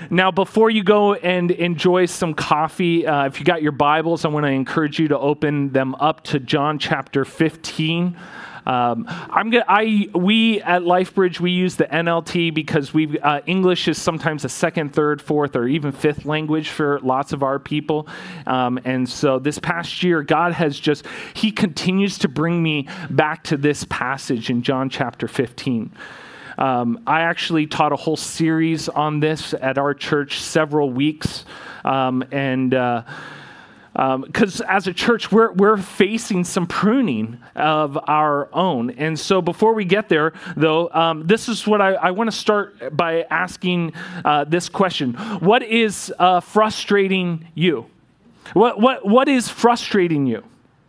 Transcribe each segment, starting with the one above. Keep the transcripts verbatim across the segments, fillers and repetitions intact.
Now, before you go and enjoy some coffee, uh, if you got your Bibles, I want to encourage you to open them up to John chapter fifteen. Um, I'm gonna, I we at LifeBridge we use the N L T because we uh, English is sometimes a second, third, fourth, or even fifth language for lots of our people, um, and so this past year, God has just He continues to bring me back to this passage in John chapter fifteen. Um, I actually taught a whole series on this at our church several weeks, um, and. Uh, Because um, as a church, we're we're facing some pruning of our own. And so before we get there, though, um, this is what I, I want to start by asking uh, this question. What is uh, frustrating you? What what What is frustrating you?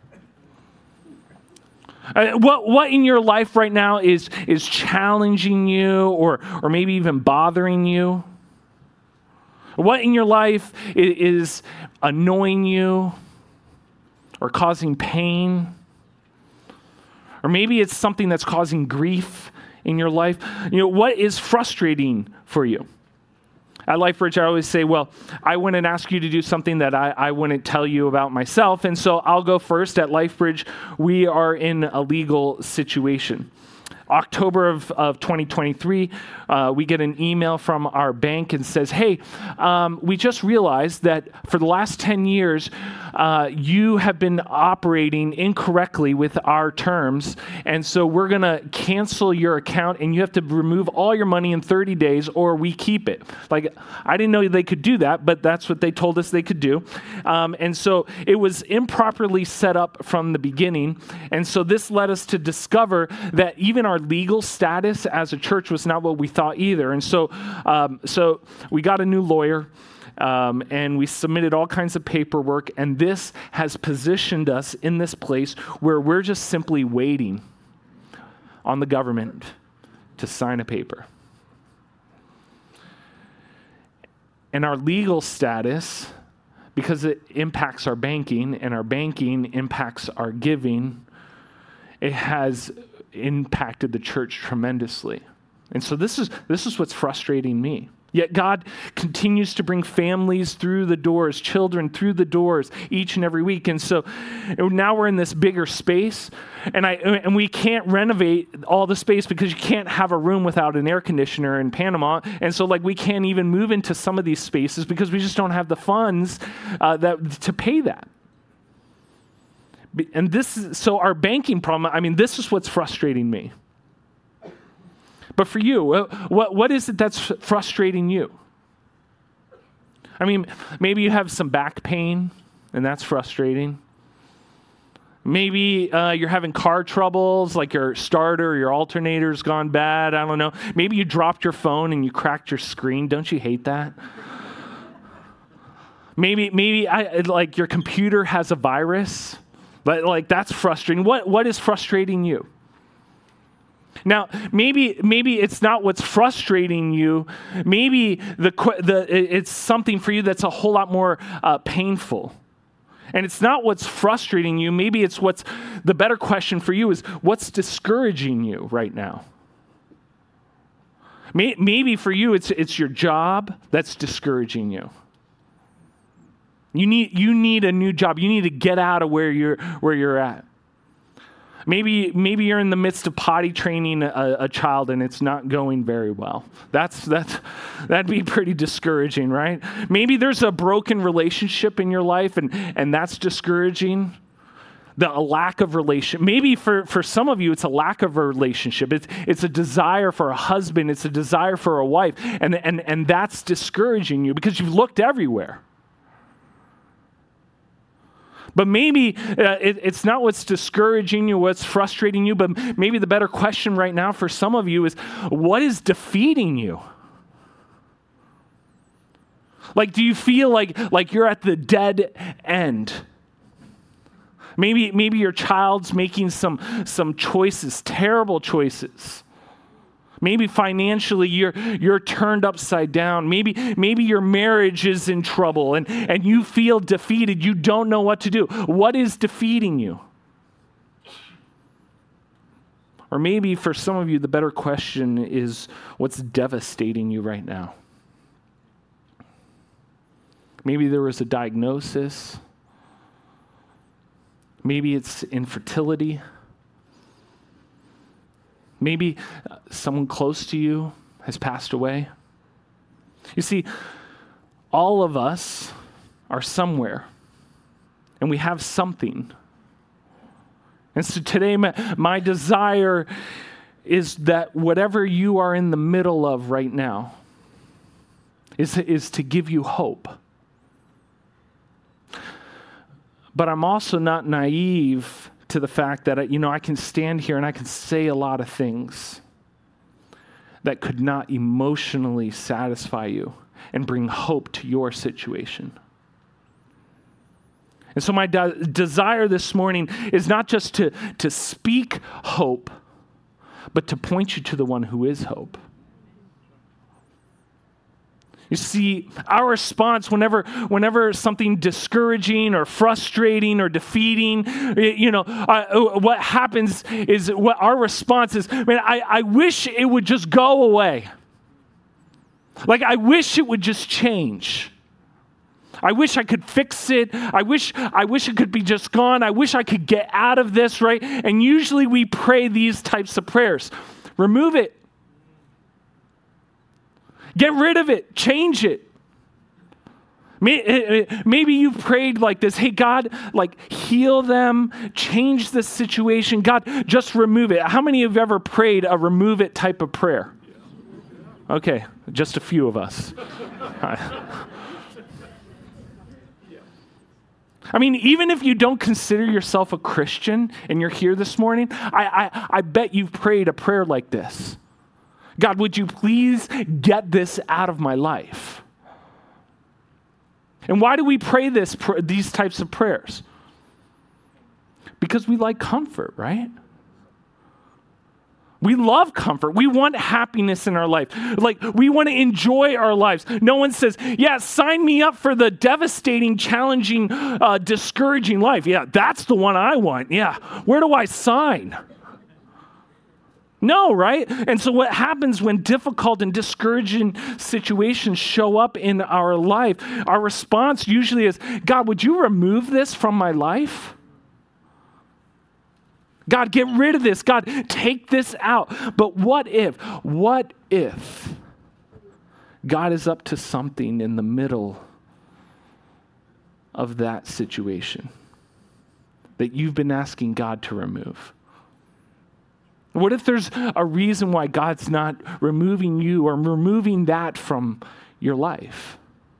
Uh, what what in your life right now is is challenging you or or maybe even bothering you? What in your life is annoying you or causing pain? Or maybe it's something that's causing grief in your life. You know, what is frustrating for you? At LifeBridge, I always say, well, I wouldn't ask you to do something that I, I wouldn't tell you about myself. And so I'll go first. At LifeBridge, we are in a legal situation. October of, of twenty twenty-three, uh, we get an email from our bank and says, hey, um, we just realized that for the last ten years, uh, you have been operating incorrectly with our terms, and so we're going to cancel your account, and you have to remove all your money in thirty days, or we keep it. Like, I didn't know they could do that, but that's what they told us they could do. Um, and so it was improperly set up from the beginning, and so this led us to discover that even our legal status as a church was not what we thought either. And so um, so we got a new lawyer, um, and we submitted all kinds of paperwork, and this has positioned us in this place where we're just simply waiting on the government to sign a paper. And our legal status, because it impacts our banking, and our banking impacts our giving, it has impacted the church tremendously. And so this is this is what's frustrating me. Yet God continues to bring families through the doors, children through the doors each and every week. And so now we're in this bigger space, and I and we can't renovate all the space because you can't have a room without an air conditioner in Panama. And so like we can't even move into some of these spaces because we just don't have the funds uh, that to pay that. And this is, so our banking problem, I mean, this is what's frustrating me. But for you, what what is it that's frustrating you? I mean, maybe you have some back pain, and that's frustrating. Maybe uh, you're having car troubles, like your starter or your alternator's gone bad. I don't know. Maybe you dropped your phone and you cracked your screen. Don't you hate that? Maybe maybe I, like your computer has a virus. But like that's frustrating. What what is frustrating you? Now, maybe maybe it's not what's frustrating you. Maybe the the it's something for you that's a whole lot more uh, painful. And it's not what's frustrating you. Maybe it's what's the better question for you is what's discouraging you right now. Maybe for you it's it's your job that's discouraging you. You need you need a new job. You need to get out of where you're where you're at. Maybe maybe you're in the midst of potty training a, a child and it's not going very well. That's that's that'd be pretty discouraging, right? Maybe there's a broken relationship in your life and and that's discouraging. The a lack of relation. Maybe for, for some of you, it's a lack of a relationship. It's it's a desire for a husband. It's a desire for a wife, and and and that's discouraging you because you've looked everywhere. But maybe uh, it, it's not what's discouraging you, what's frustrating you, but maybe the better question right now for some of you is, what is defeating you? Like, do you feel like, like you're at the dead end? Maybe, maybe your child's making some, some choices, terrible choices. Maybe financially you're you're turned upside down. Maybe maybe your marriage is in trouble and, and you feel defeated. You don't know what to do. What is defeating you? Or maybe for some of you, the better question is what's devastating you right now? Maybe there was a diagnosis. Maybe it's infertility. Maybe someone close to you has passed away. You see, all of us are somewhere, and we have something. And so today, my, my desire is that whatever you are in the middle of right now is, is to give you hope. But I'm also not naive to the fact that, you know, I can stand here and I can say a lot of things that could not emotionally satisfy you and bring hope to your situation. And so my de- desire this morning is not just to, to speak hope, but to point you to the one who is hope. You see, our response whenever whenever something discouraging or frustrating or defeating, you know, uh, what happens is what our response is, man, I, I wish it would just go away. Like, I wish it would just change. I wish I could fix it. I wish I wish it could be just gone. I wish I could get out of this, right? And usually we pray these types of prayers. Remove it. Get rid of it. Change it. Maybe you've prayed like this. Hey, God, like heal them. Change this situation. God, just remove it. How many of you have ever prayed a remove it type of prayer? Okay, just a few of us. I mean, even if you don't consider yourself a Christian and you're here this morning, I, I, I bet you've prayed a prayer like this. God, would you please get this out of my life? And why do we pray this, these types of prayers? Because we like comfort, right? We love comfort. We want happiness in our life. Like, we want to enjoy our lives. No one says, yeah, sign me up for the devastating, challenging, uh, discouraging life. Yeah, that's the one I want. Yeah, where do I sign? No, right? And so what happens when difficult and discouraging situations show up in our life, our response usually is, God, would you remove this from my life? God, get rid of this. God, take this out. But what if, what if God is up to something in the middle of that situation that you've been asking God to remove? What if there's a reason why God's not removing you or removing that from your life?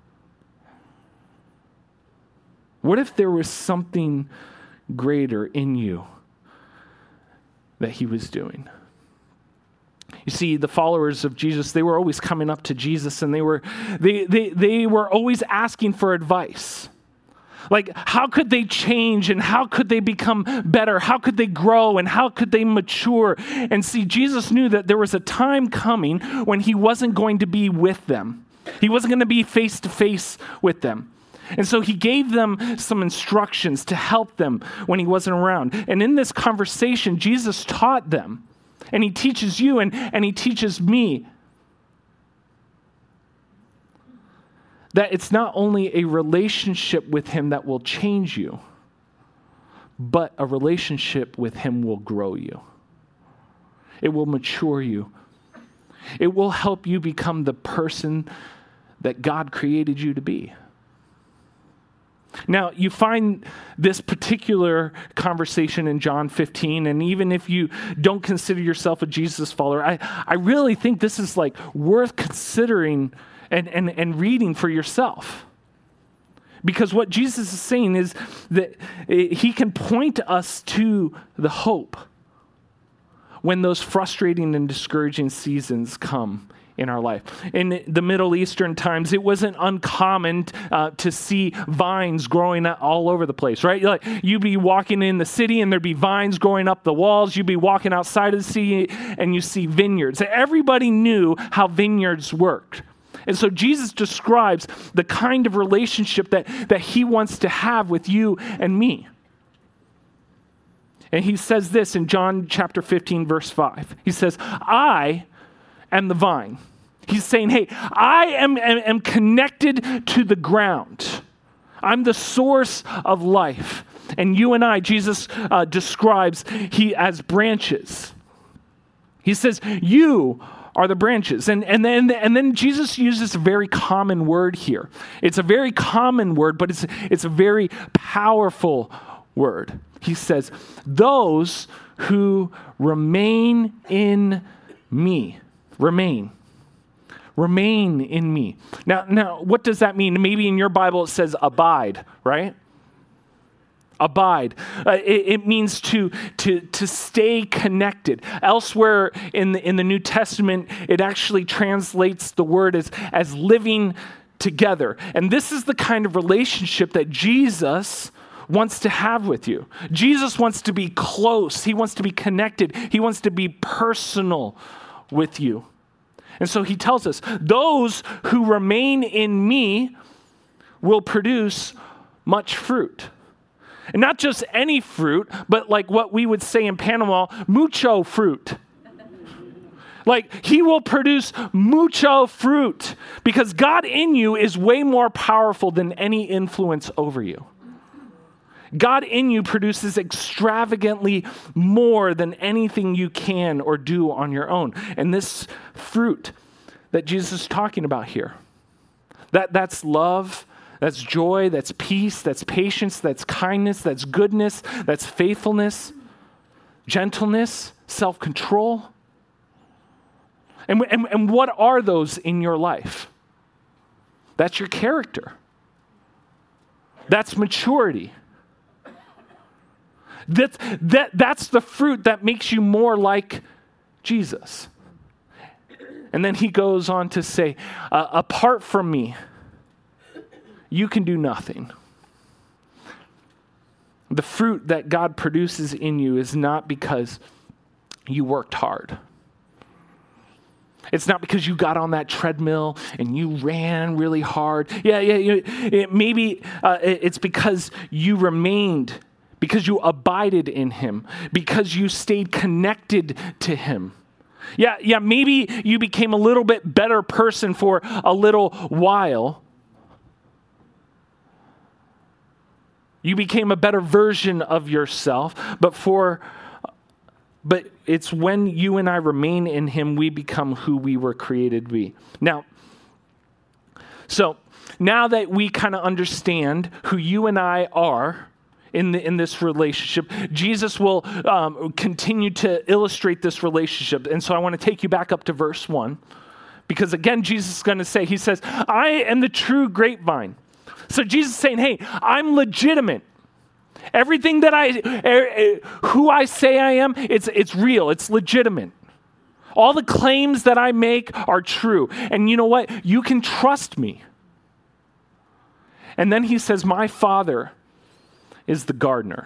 What if there was something greater in you that he was doing? You see, the followers of Jesus, they were always coming up to Jesus and they were they they they were always asking for advice. Like, how could they change and how could they become better? How could they grow and how could they mature? And see, Jesus knew that there was a time coming when he wasn't going to be with them. He wasn't going to be face to face with them. And so he gave them some instructions to help them when he wasn't around. And in this conversation, Jesus taught them. And he teaches you and, and he teaches me that it's not only a relationship with him that will change you, but a relationship with him will grow you. It will mature you. It will help you become the person that God created you to be. Now, you find this particular conversation in John fifteen, and even if you don't consider yourself a Jesus follower, I, I really think this is like worth considering and, and, and reading for yourself. Because what Jesus is saying is that he can point us to the hope when those frustrating and discouraging seasons come in our life. In the Middle Eastern times, it wasn't uncommon uh, to see vines growing all over the place, right? Like, you'd be walking in the city and there'd be vines growing up the walls. You'd be walking outside of the city and you see vineyards. Everybody knew how vineyards worked. And so Jesus describes the kind of relationship that, that he wants to have with you and me. And he says this in John chapter fifteen, verse five. He says, I am the vine, He's saying, hey, I am, am, am connected to the ground. I'm the source of life. And you and I, Jesus uh, describes he as branches. He says, you are the branches. And, and, then, and then Jesus uses a very common word here. It's a very common word, but it's, it's a very powerful word. He says, those who remain in me. Remain. Remain in me. Now, now, what does that mean? Maybe in your Bible it says abide, right? Abide. Uh, it, it means to, to, to stay connected. Elsewhere in the, in the New Testament, it actually translates the word as, as living together. And this is the kind of relationship that Jesus wants to have with you. Jesus wants to be close. He wants to be connected. He wants to be personal with you. And so he tells us, those who remain in me will produce much fruit. And not just any fruit, but like what we would say in Panama, mucho fruit. Like he will produce mucho fruit because God in you is way more powerful than any influence over you. God in you produces extravagantly more than anything you can or do on your own. And this fruit that Jesus is talking about here, that, that's love, that's joy, that's peace, that's patience, that's kindness, that's goodness, that's faithfulness, gentleness, self-control. And, and, and what are those in your life? That's your character. That's maturity. That, that, that's the fruit that makes you more like Jesus. And then he goes on to say, uh, apart from me, you can do nothing. The fruit that God produces in you is not because you worked hard. It's not because you got on that treadmill and you ran really hard. Yeah, yeah, you, it, maybe uh, it, it's because you remained, because you abided in him, because you stayed connected to him. Yeah, yeah, maybe you became a little bit better person for a little while. You became a better version of yourself, but for but it's when you and I remain in him, we become who we were created to be. Now, so now that we kind of understand who you and I are in the, in this relationship, Jesus will um, continue to illustrate this relationship. And so I want to take you back up to verse one, because again, Jesus is going to say, he says, I am the true grapevine. So Jesus is saying, hey, I'm legitimate. Everything that I, uh, who I say I am, it's, it's real. It's legitimate. All the claims that I make are true. And you know what? You can trust me. And then he says, my Father is the gardener.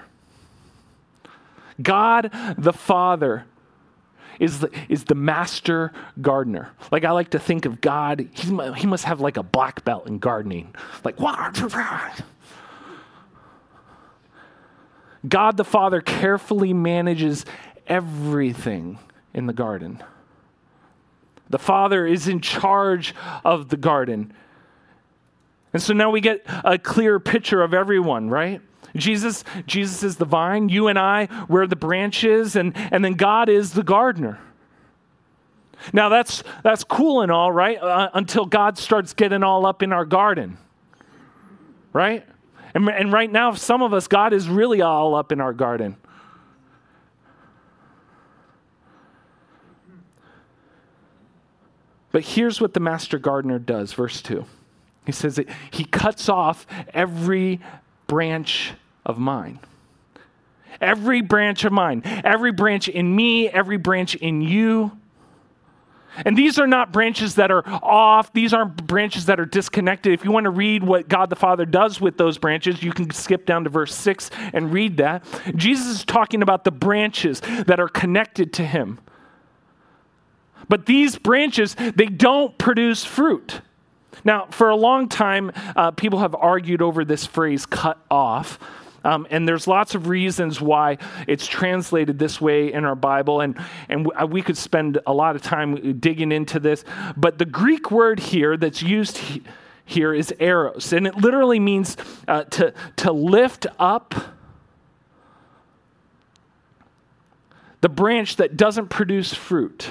God the Father is the, is the master gardener. Like I like to think of God, he, he must have like a black belt in gardening. Like, God the Father carefully manages everything in the garden. The Father is in charge of the garden. And so now we get a clear picture of everyone, right? Jesus, Jesus is the vine. You and I, we're the branches, and, and then God is the gardener. Now that's that's cool and all, right? Uh, until God starts getting all up in our garden, right? And, and right now, some of us, God is really all up in our garden. But here's what the master gardener does, verse two. He says that he cuts off every branch of mine. Every branch of mine. Every branch in me, every branch in you. And these are not branches that are off. These aren't branches that are disconnected. If you want to read what God the Father does with those branches, you can skip down to verse six and read that. Jesus is talking about the branches that are connected to him. But these branches, they don't produce fruit. Now, for a long time, uh, people have argued over this phrase, cut off. Um, and there's lots of reasons why it's translated this way in our Bible, and, and we could spend a lot of time digging into this. But the Greek word here that's used he, here is eros, and it literally means uh, to, to lift up the branch that doesn't produce fruit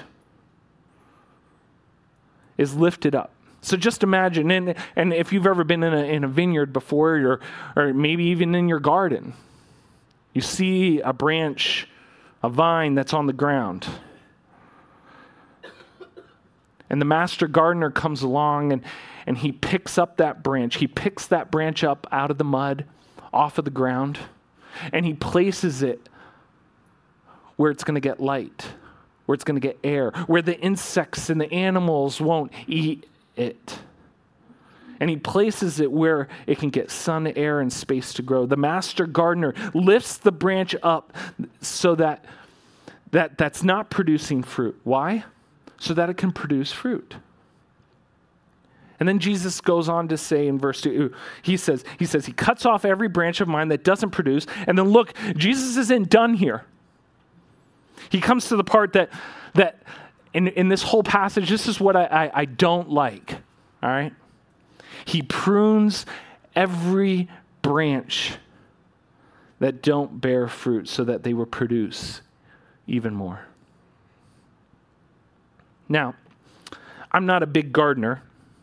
is lifted up. So just imagine, and, and if you've ever been in a, in a vineyard before, or, or maybe even in your garden, you see a branch, a vine that's on the ground. And the master gardener comes along and, and he picks up that branch. He picks that branch up out of the mud, off of the ground, and he places it where it's going to get light, where it's going to get air, where the insects and the animals won't eat it. And he places it where it can get sun, air, and space to grow. The master gardener lifts the branch up so that, that that's not producing fruit. Why? So that it can produce fruit. And then Jesus goes on to say in verse two, he says, he says, he cuts off every branch of mine that doesn't produce. And then look, Jesus isn't done here. He comes to the part that that in, in this whole passage, this is what I, I, I don't like, all right? He prunes every branch that don't bear fruit so that they will produce even more. Now, I'm not a big gardener,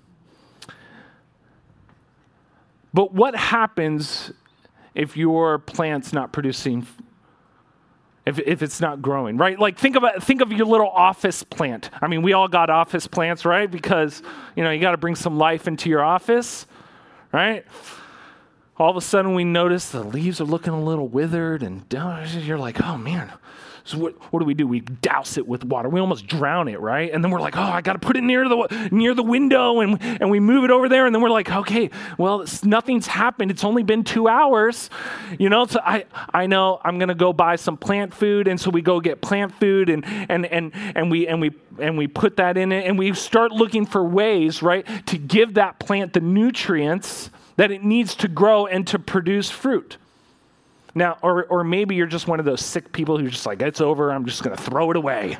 but what happens if your plant's not producing fruit? If if it's not growing, right? Like think of a, think of your little office plant. I mean, we all got office plants, right? Because, you know, you got to bring some life into your office, right? All of a sudden we notice the leaves are looking a little withered, and you're like, oh man. So what, what do we do? We douse it with water. We almost drown it, right? And then we're like, oh, I got to put it near the near the window, and and we move it over there, and then we're like, okay, well, it's, nothing's happened. It's only been two hours, you know. So I I know I'm gonna go buy some plant food, and so we go get plant food, and and and and we and we and we put that in it, and we start looking for ways, right, to give that plant the nutrients that it needs to grow and to produce fruit. Now, or or maybe you're just one of those sick people who's just like, it's over, I'm just going to throw it away.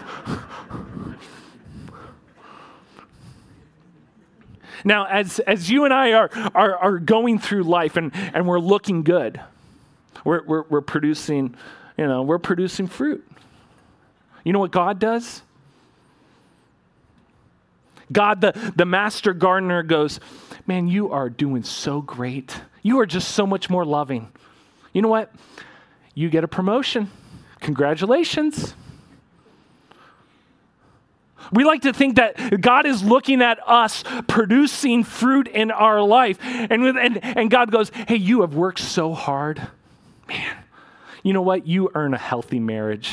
Now, as as you and I are are, are going through life and, and we're looking good, we're, we're we're producing, you know, we're producing fruit. You know what God does? God, the, the master gardener, goes, man, you are doing so great. You are just so much more loving. You know what? You get a promotion. Congratulations. We like to think that God is looking at us producing fruit in our life. And, and, and God goes, hey, you have worked so hard. Man, you know what? You earn a healthy marriage.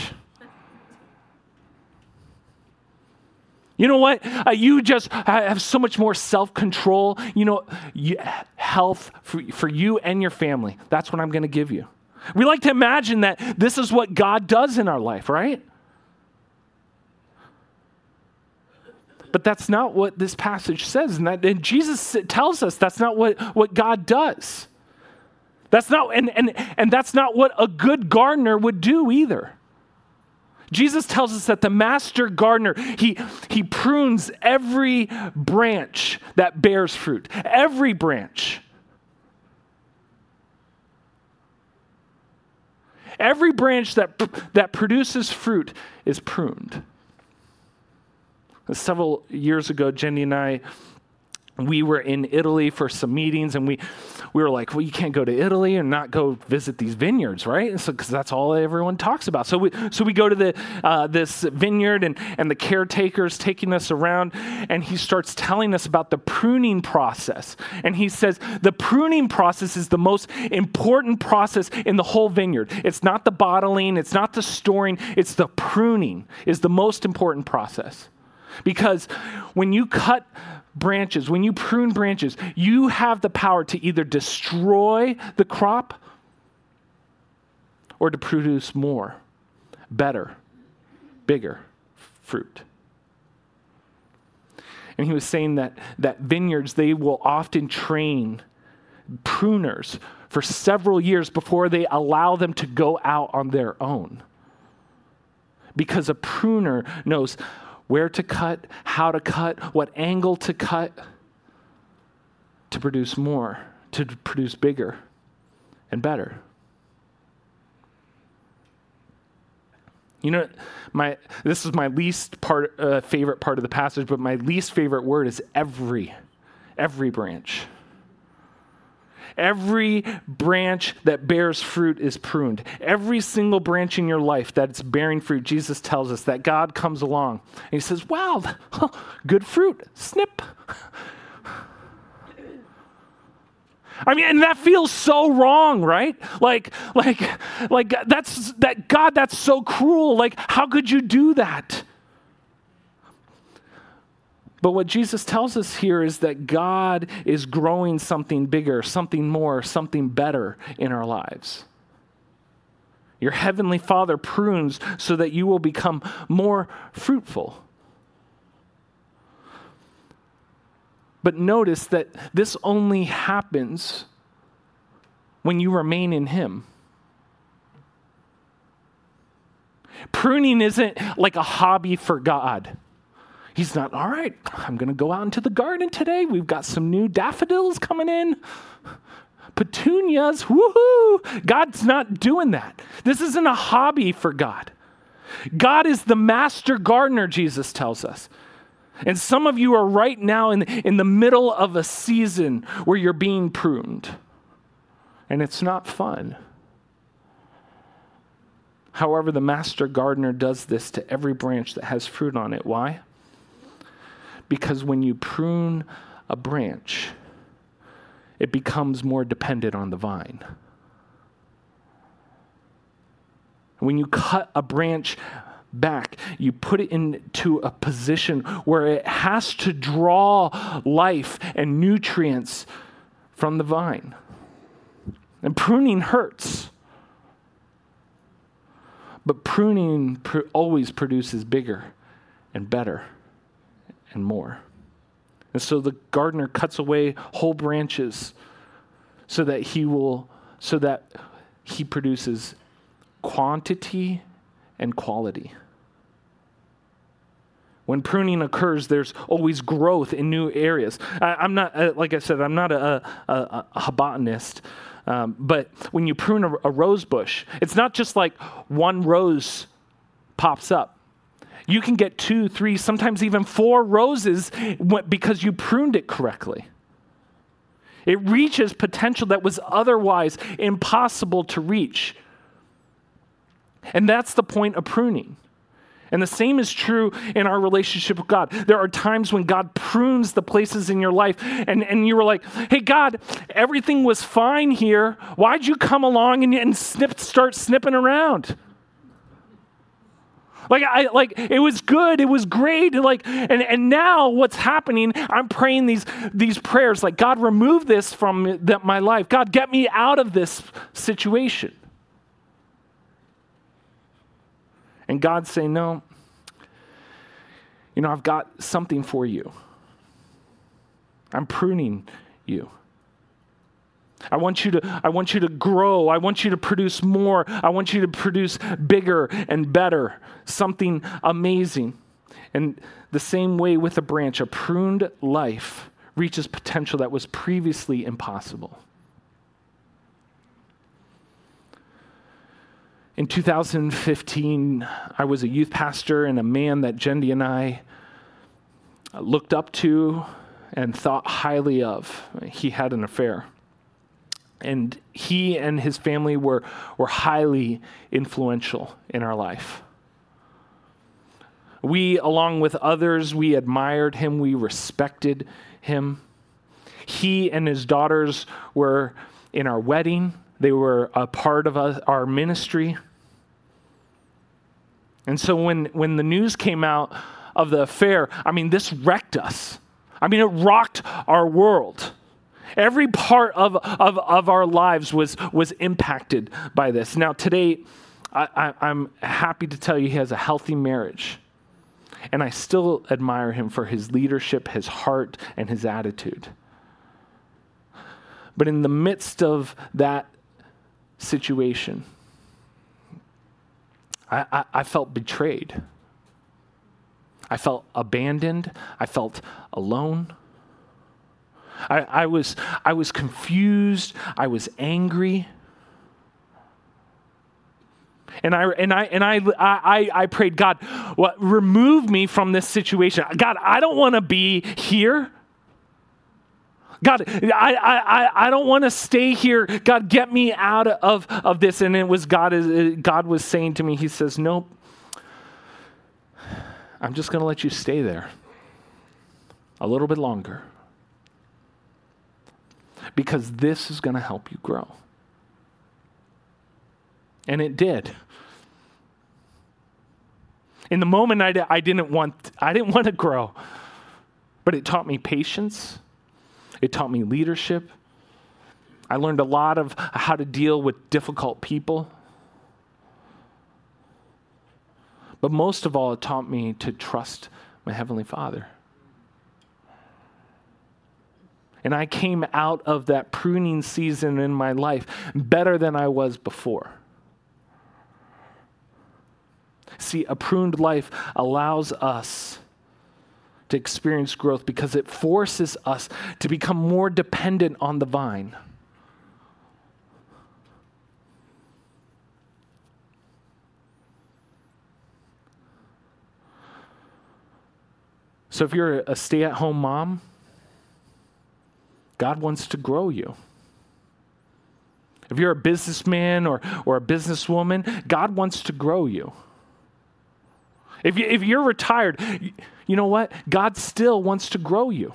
You know what? Uh, you just have so much more self-control. You know, you, health for, for you and your family. That's what I'm going to give you. We like to imagine that this is what God does in our life, right? But that's not what this passage says. And, that, and Jesus tells us that's not what, what God does. That's not, and, and, and that's not what a good gardener would do either. Jesus tells us that the master gardener, he, he prunes every branch that bears fruit. Every branch. Every branch that, that produces fruit is pruned. Several years ago, Jenny and I, we were in Italy for some meetings, and we we were like, well, you can't go to Italy and not go visit these vineyards, right? And so, because that's all everyone talks about. So we so we go to the uh, this vineyard, and and the caretaker's taking us around, and he starts telling us about the pruning process. And he says the pruning process is the most important process in the whole vineyard. It's not the bottling, it's not the storing, it's the pruning is the most important process. Because when you cut branches, when you prune branches, you have the power to either destroy the crop or to produce more, better, bigger fruit. And he was saying that, that vineyards, they will often train pruners for several years before they allow them to go out on their own. Because a pruner knows where to cut, how to cut, what angle to cut to produce more, to produce bigger and better. You know, my this is my least part, uh, favorite part of the passage, but my least favorite word is every, every branch. Every branch that bears fruit is pruned. Every single branch in your life that's bearing fruit, Jesus tells us that God comes along and he says, wow, good fruit, snip. I mean, and that feels so wrong, right? Like, like, like that's, that God, that's so cruel. Like, how could you do that? But what Jesus tells us here is that God is growing something bigger, something more, something better in our lives. Your heavenly Father prunes so that you will become more fruitful. But notice that this only happens when you remain in Him. Pruning isn't like a hobby for God. He's not, all right, I'm going to go out into the garden today. We've got some new daffodils coming in. Petunias, woohoo. God's not doing that. This isn't a hobby for God. God is the master gardener, Jesus tells us. And some of you are right now in, in the middle of a season where you're being pruned. And it's not fun. However, the master gardener does this to every branch that has fruit on it. Why? Because when you prune a branch, it becomes more dependent on the vine. When you cut a branch back, you put it into a position where it has to draw life and nutrients from the vine. And pruning hurts. But pruning pr- always produces bigger and better and more. And so the gardener cuts away whole branches so that he will, so that he produces quantity and quality. When pruning occurs, there's always growth in new areas. I, I'm not, uh, like I said, I'm not a, a, a botanist, um, but when you prune a, a rose bush, it's not just like one rose pops up. You can get two, three, sometimes even four roses because you pruned it correctly. It reaches potential that was otherwise impossible to reach. And that's the point of pruning. And the same is true in our relationship with God. There are times when God prunes the places in your life and, and you were like, hey, God, everything was fine here. Why'd you come along and, and snip, start snipping around? Like, I, like it was good, it was great, like, and, and now what's happening, I'm praying these, these prayers, like, God, remove this from the, my life. God, get me out of this situation. And God's saying, no, you know, I've got something for you. I'm pruning you. I want you to, I want you to grow. I want you to produce more. I want you to produce bigger and better, something amazing. And the same way with a branch, a pruned life reaches potential that was previously impossible. In two thousand fifteen, I was a youth pastor and a man that Jendi and I looked up to and thought highly of. He had an affair. And he and his family were, were highly influential in our life. We, along with others, we admired him, we respected him. He and his daughters were in our wedding. They were a part of our ministry. And so when, when the news came out of the affair, I mean, this wrecked us. I mean, it rocked our world. Every part of, of, of our lives was, was impacted by this. Now, today, I, I, I'm happy to tell you he has a healthy marriage. And I still admire him for his leadership, his heart, and his attitude. But in the midst of that situation, I, I, I felt betrayed. I felt abandoned. I felt alone. I, I was I was confused. I was angry. And I and I and I I, I prayed, God, what, remove me from this situation. God, I don't want to be here. God, I I I don't want to stay here. God, get me out of, of this. And it was God is God was saying to me, he says, nope. I'm just going to let you stay there a little bit longer. Because this is going to help you grow. And it did. In the moment, I, I didn't want I didn't want to grow. But it taught me patience. It taught me leadership. I learned a lot of how to deal with difficult people. But most of all, it taught me to trust my Heavenly Father. And I came out of that pruning season in my life better than I was before. See, a pruned life allows us to experience growth because it forces us to become more dependent on the vine. So if you're a stay-at-home mom, God wants to grow you. If you're a businessman or, or a businesswoman, God wants to grow you. If, you. if you're retired, you know what? God still wants to grow you.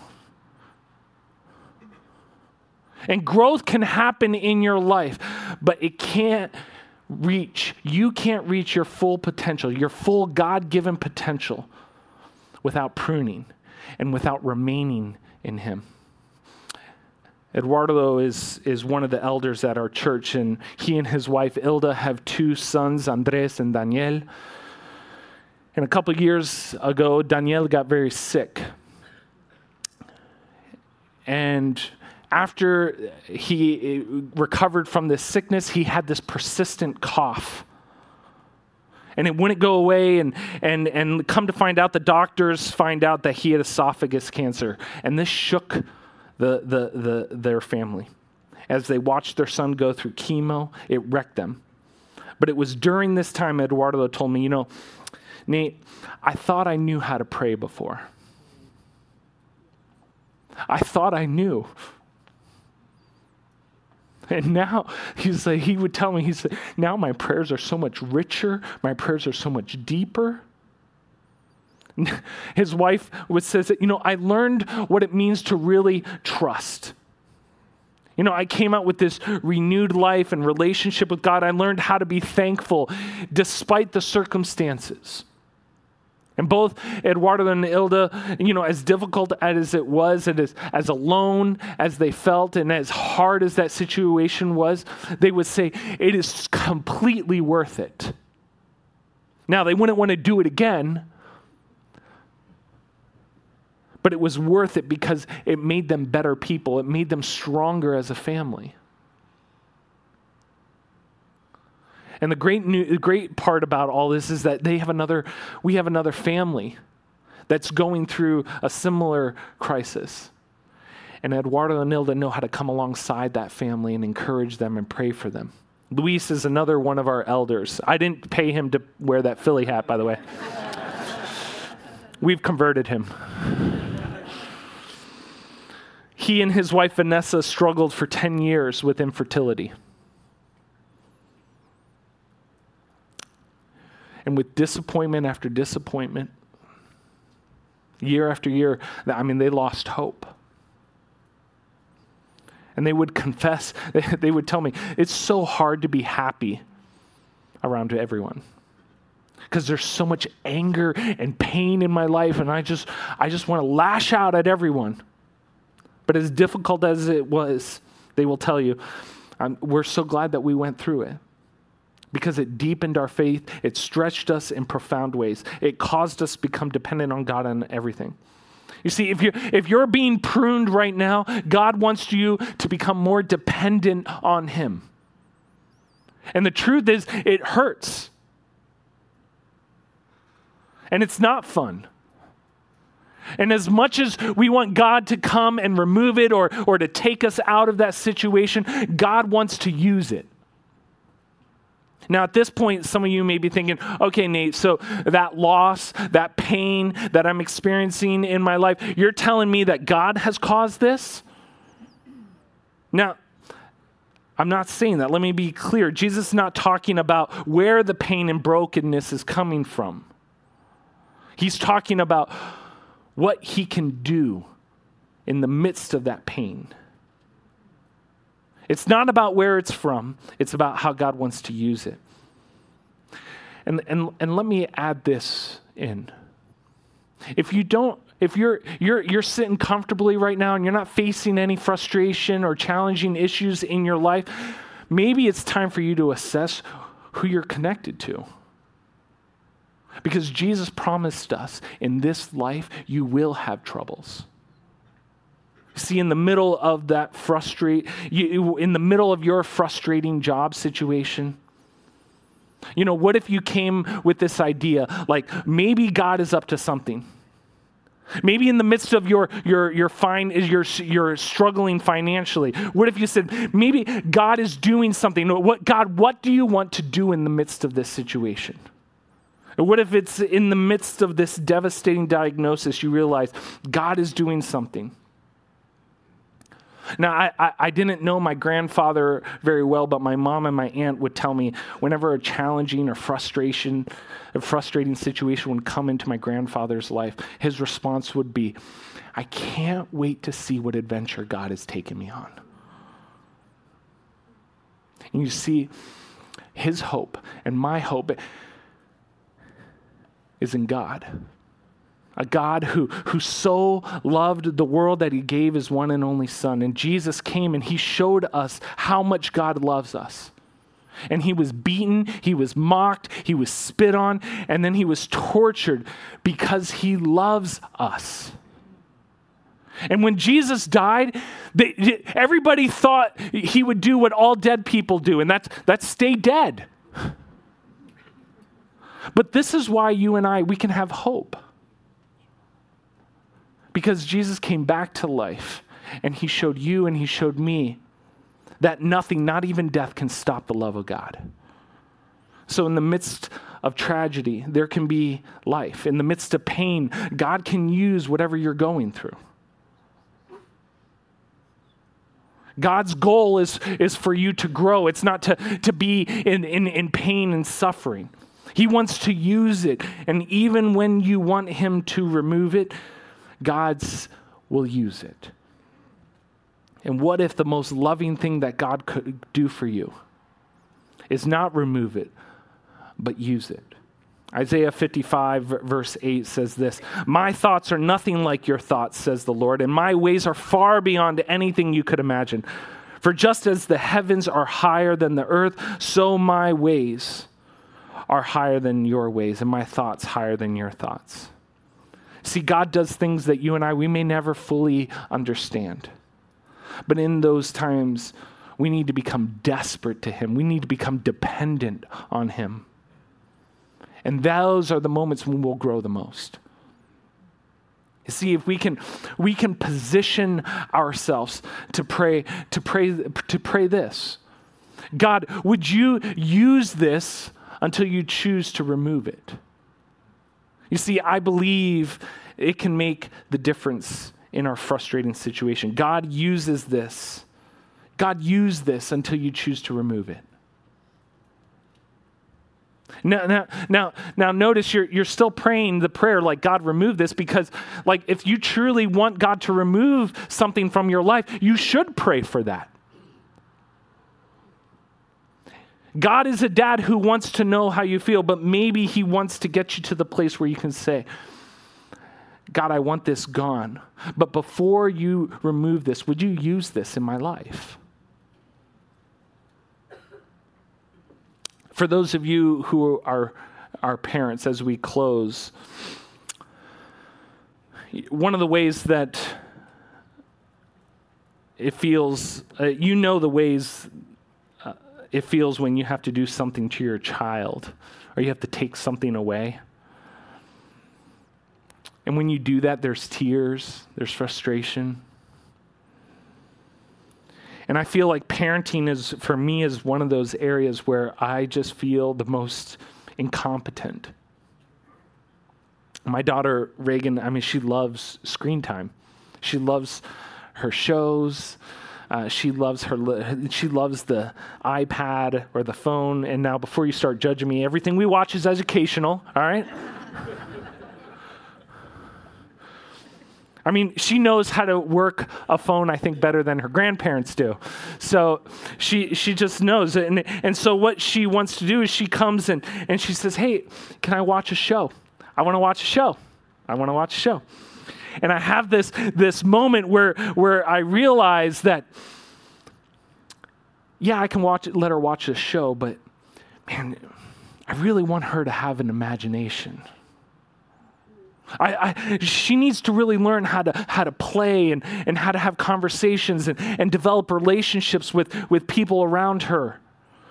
And growth can happen in your life, but it can't reach, you can't reach your full potential, your full God-given potential without pruning and without remaining in Him. Eduardo is, is one of the elders at our church, and he and his wife, Ilda, have two sons, Andres and Daniel. And a couple of years ago, Daniel got very sick. And after he recovered from this sickness, he had this persistent cough. And it wouldn't go away, and, and, and come to find out, the doctors find out that he had esophagus cancer. And this shook the, the, the, their family. As they watched their son go through chemo, it wrecked them. But it was during this time Eduardo told me, you know, Nate, I thought I knew how to pray before. I thought I knew. And now, he's like, he would tell me, he said, now my prayers are so much richer. My prayers are so much deeper. His wife would say that, you know, I learned what it means to really trust. You know, I came out with this renewed life and relationship with God. I learned how to be thankful despite the circumstances. And both Eduardo and Ilda, you know, as difficult as it was, and as, as alone as they felt, and as hard as that situation was, they would say, it is completely worth it. Now, they wouldn't want to do it again, but it was worth it because it made them better people. It made them stronger as a family. And the great new, the great part about all this is that they have another, we have another family that's going through a similar crisis. And Eduardo and Ilda know how to come alongside that family and encourage them and pray for them. Luis is another one of our elders. I didn't pay him to wear that Philly hat, by the way. We've converted him. He and his wife Vanessa struggled for ten years with infertility. And with disappointment after disappointment, year after year, I mean, they lost hope. And they would confess, they would tell me, it's so hard to be happy around everyone. Because there's so much anger and pain in my life, and I just, I just want to lash out at everyone. But as difficult as it was, they will tell you, um, we're so glad that we went through it. Because it deepened our faith, it stretched us in profound ways. It caused us to become dependent on God on everything. You see, if you're, if you're being pruned right now, God wants you to become more dependent on him. And the truth is, it hurts. And it's not fun. And as much as we want God to come and remove it or, or to take us out of that situation, God wants to use it. Now, at this point, some of you may be thinking, okay, Nate, so that loss, that pain that I'm experiencing in my life, you're telling me that God has caused this? Now, I'm not saying that. Let me be clear. Jesus is not talking about where the pain and brokenness is coming from. He's talking about what he can do in the midst of that pain. It's not about where it's from. It's about how God wants to use it. And, and, and let me add this in. If you don't, if you're, you're, you're sitting comfortably right now and you're not facing any frustration or challenging issues in your life, maybe it's time for you to assess who you're connected to. Because Jesus promised us in this life, you will have troubles. See, in the middle of that frustrate, you, in the middle of your frustrating job situation, you know, what if you came with this idea, like maybe God is up to something? Maybe in the midst of your your your fine is your you're struggling financially. What if you said, maybe God is doing something? What God, what do you want to do in the midst of this situation? Or what if it's in the midst of this devastating diagnosis, you realize God is doing something? Now, I, I, I didn't know my grandfather very well, but my mom and my aunt would tell me whenever a challenging or frustration, a frustrating situation would come into my grandfather's life, his response would be, I can't wait to see what adventure God has taken me on. And you see, his hope and my hope is in God. A God who, who so loved the world that he gave his one and only son. And Jesus came and he showed us how much God loves us. And he was beaten, he was mocked, he was spit on, and then he was tortured because he loves us. And when Jesus died, they, everybody thought he would do what all dead people do, and that's, that's stay dead. But this is why you and I, we can have hope. Because Jesus came back to life, and he showed you and he showed me that nothing, not even death, can stop the love of God. So in the midst of tragedy, there can be life. In the midst of pain, God can use whatever you're going through. God's goal is, is for you to grow. It's not to, to be in, in, in pain and suffering. He wants to use it. And even when you want him to remove it, God's will use it. And what if the most loving thing that God could do for you is not remove it, but use it? Isaiah fifty-five verse eight says this, my thoughts are nothing like your thoughts, says the Lord, and my ways are far beyond anything you could imagine. For just as the heavens are higher than the earth, so my ways are higher than your ways, and my thoughts higher than your thoughts. See, God does things that you and I, we may never fully understand. But in those times, we need to become desperate to him. We need to become dependent on him. And those are the moments when we'll grow the most. You see, if we can we can position ourselves to pray, to pray, to pray this. God, would you use this until you choose to remove it? You see, I believe it can make the difference in our frustrating situation. God uses this. God used this until you choose to remove it. Now, now, now, now notice you're, you're still praying the prayer like, God, remove this, because like if you truly want God to remove something from your life, you should pray for that. God is a dad who wants to know how you feel, but maybe he wants to get you to the place where you can say, God, I want this gone. But before you remove this, would you use this in my life? For those of you who are, are parents, as we close, one of the ways that it feels, uh, you know the ways uh, it feels when you have to do something to your child or you have to take something away. And when you do that, there's tears, there's frustration. And I feel like parenting is, for me, is one of those areas where I just feel the most incompetent. My daughter, Reagan, I mean, she loves screen time. She loves her shows. Uh, she loves her. She loves the iPad or the phone. And now, before you start judging me, everything we watch is educational, all right? I mean, she knows how to work a phone, I think, better than her grandparents do. So she she just knows. And, and so what she wants to do is she comes and, and she says, hey, can I watch a show? I want to watch a show. I want to watch a show. And I have this, this moment where, where I realize that, yeah, I can watch it, let her watch a show, but man, I really want her to have an imagination. I, I, she needs to really learn how to how to play and, and how to have conversations and, and develop relationships with, with people around her.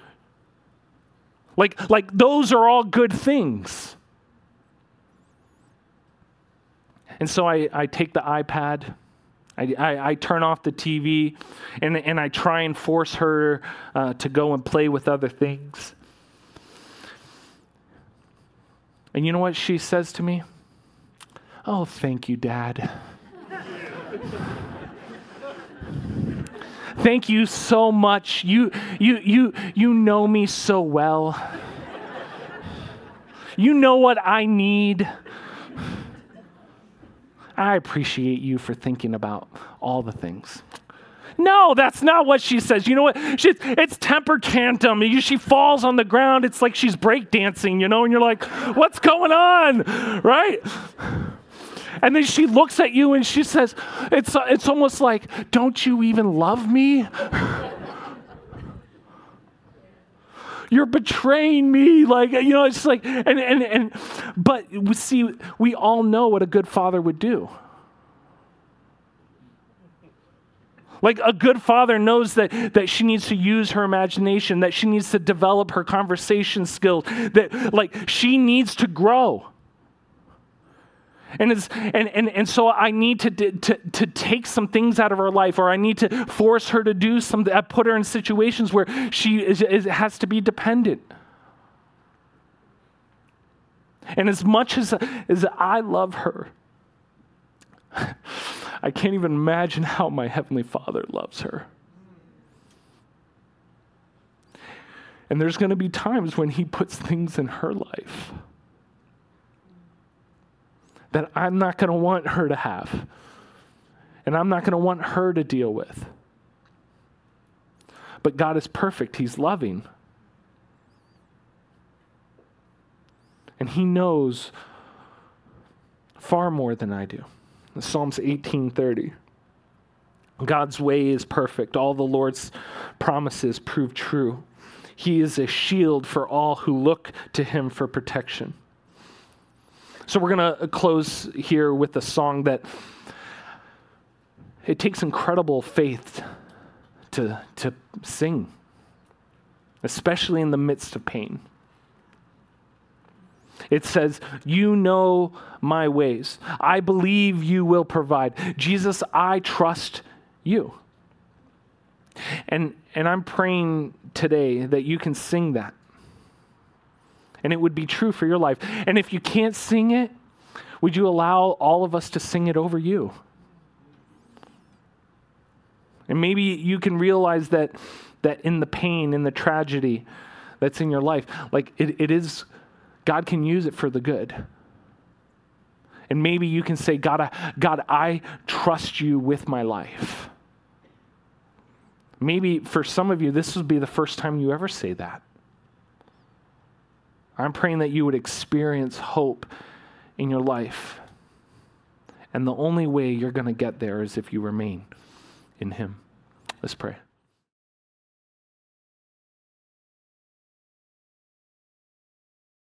Like, like those are all good things. And so I, I take the iPad, I, I, I turn off the T V, and, and I try and force her uh, to go and play with other things. And you know what she says to me? Oh, thank you, Dad. Thank you so much. You, you, you, you know me so well. You know what I need. I appreciate you for thinking about all the things. No, that's not what she says. You know what? She's, it's temper tantrum. She falls on the ground. It's like she's breakdancing, you know, and you're like, what's going on, right? And then she looks at you and she says, it's, it's almost like, don't you even love me? You're betraying me. Like, you know, it's like, and, and, and, but we see, we all know what a good father would do. Like a good father knows that, that she needs to use her imagination, that she needs to develop her conversation skills, that like she needs to grow. And, it's, and, and, and so I need to, to, to take some things out of her life, or I need to force her to do something. I put her in situations where she is, is, has to be dependent. And as much as, as I love her, I can't even imagine how my Heavenly Father loves her. And there's going to be times when He puts things in her life that I'm not going to want her to have. And I'm not going to want her to deal with. But God is perfect. He's loving. And He knows far more than I do. In Psalms eighteen thirty. God's way is perfect. All the Lord's promises prove true. He is a shield for all who look to Him for protection. So we're going to close here with a song that it takes incredible faith to, to sing, especially in the midst of pain. It says, you know my ways. I believe you will provide. Jesus, I trust you. And, and I'm praying today that you can sing that. And it would be true for your life. And if you can't sing it, would you allow all of us to sing it over you? And maybe you can realize that that in the pain, in the tragedy that's in your life, like it, it is, God can use it for the good. And maybe you can say, God, I, God, I trust you with my life. Maybe for some of you, this would be the first time you ever say that. I'm praying that you would experience hope in your life. And the only way you're going to get there is if you remain in Him. Let's pray.